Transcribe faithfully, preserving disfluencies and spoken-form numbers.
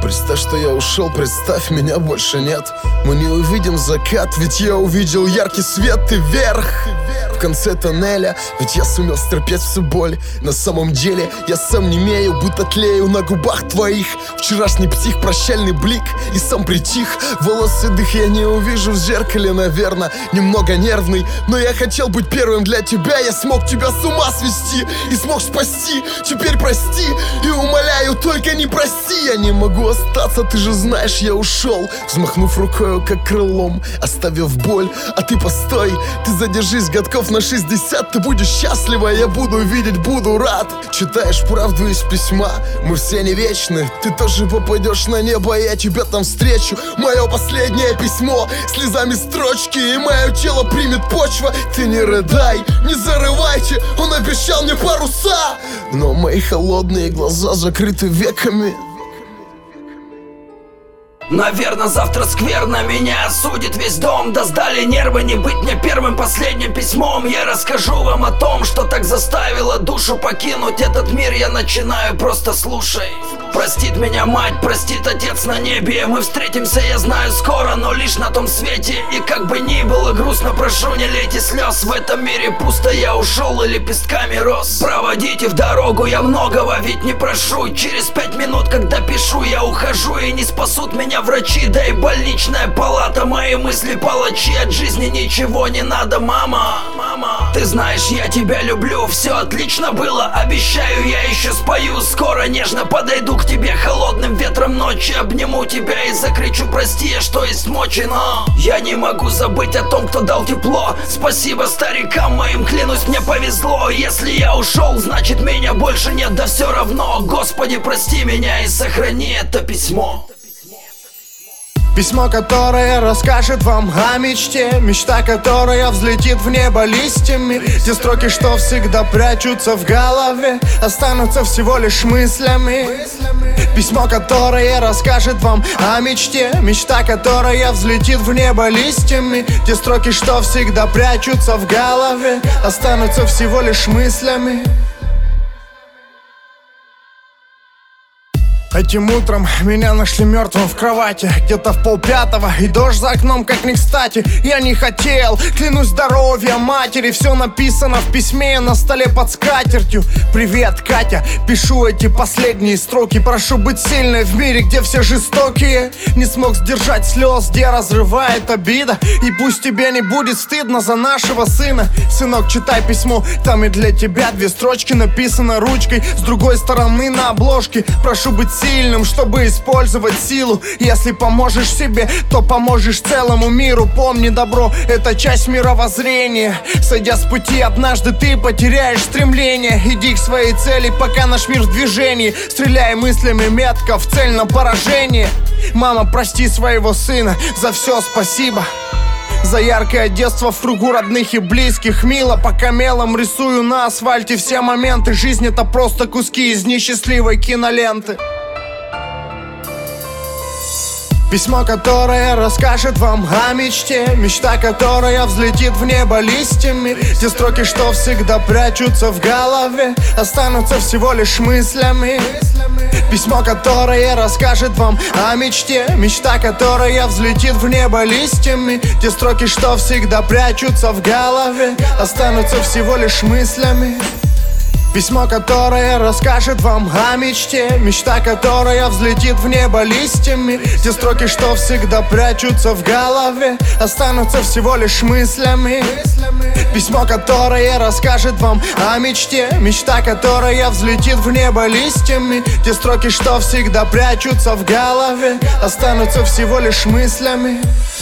Представь, что я ушел, представь, меня больше нет. Мы не увидим закат, ведь я увидел яркий свет и вверх в конце тоннеля, ведь я сумел стерпеть всю боль. На самом деле я сам немею, будто тлею на губах твоих. Вчерашний псих, прощальный блик, и сам притих. Волосы дых я не увижу в зеркале, наверное, немного нервный. Но я хотел быть первым для тебя. Я смог тебя с ума свести и смог спасти. Теперь прости и умоляю, только не прости. Я не могу остаться, ты же знаешь, я ушел, взмахнув рукою, как крылом, оставив боль. А ты постой, ты задержись годков на шестьдесят. Ты будешь счастлива, я буду видеть, буду рад. Читаешь правду из письма, мы все не вечны. Ты тоже попадешь на небо, я тебя там встречу. Мое последнее письмо, слезами строчки, и мое тело примет почва. Ты не рыдай, не зарывайте, он обещал мне паруса. Но мои холодные глаза закрыты веками. Наверно, завтра скверно меня осудит весь дом. Да сдали нервы не быть мне первым последним письмом. Я расскажу вам о том, что так заставило душу покинуть этот мир. Я начинаю, просто слушай. Простит меня мать, простит отец на небе. Мы встретимся, я знаю, скоро, но лишь на том свете. И как бы ни было грустно, прошу, не лейте слез. В этом мире пусто, я ушел и лепестками рос. Проводите в дорогу, я многого ведь не прошу. Через пять минут, когда пишу, я ухожу, и не спасут меня врачи, да и больничная палата. Мои мысли палачи, от жизни ничего не надо, мама. Мама, ты знаешь, я тебя люблю, все отлично было. Обещаю, я еще спою. Скоро нежно подойду к тебе холодным ветром ночи. Обниму тебя и закричу: прости, я что есть мочи. Но я не могу забыть о том, кто дал тепло. Спасибо старикам моим, клянусь, мне повезло. Если я ушел, значит меня больше нет, да все равно. Господи, прости меня и сохрани это письмо. Письмо, которое расскажет вам о мечте. Мечта, которая взлетит в небо листьями. Те строки, что всегда прячутся в голове, останутся всего лишь мыслями. Письмо, которое расскажет вам о мечте. Мечта, которая взлетит в небо листьями. Те строки, что всегда прячутся в голове, останутся всего лишь мыслями. Этим утром меня нашли мертвым в кровати, где-то в полпятого, и дождь за окном как не кстати. Я не хотел, клянусь здоровьем матери. Все написано в письме на столе под скатертью. Привет, Катя, пишу эти последние строки. Прошу быть сильной в мире, где все жестокие. Не смог сдержать слез, где разрывает обида. И пусть тебе не будет стыдно за нашего сына. Сынок, читай письмо, там и для тебя две строчки написано ручкой. С другой стороны на обложке: прошу быть сильным, чтобы использовать силу. Если поможешь себе, то поможешь целому миру. Помни, добро — это часть мировоззрения. Сойдя с пути, однажды ты потеряешь стремление. Иди к своей цели, пока наш мир в движении. Стреляй мыслями метко в цель на поражение. Мама, прости своего сына, за все спасибо. За яркое детство в кругу родных и близких. Мило, пока мелом рисую на асфальте все моменты. Жизнь — это просто куски из несчастливой киноленты. Письмо, которое расскажет вам о мечте. Мечта, которая взлетит в небо листьями. Те строки, что всегда прячутся в голове, останутся всего лишь мыслями. Письмо, которое расскажет вам о мечте. Мечта, которая взлетит в небо листьями. Те строки, что всегда прячутся в голове, останутся всего лишь мыслями. Письмо, которое расскажет вам о мечте. Мечта, которая взлетит в небо листьями. Те строки, что всегда прячутся в голове, останутся всего лишь мыслями. Письмо, которое расскажет вам о мечте. Мечта, которая взлетит в небо листьями. Те строки, что всегда прячутся в голове, останутся всего лишь мыслями.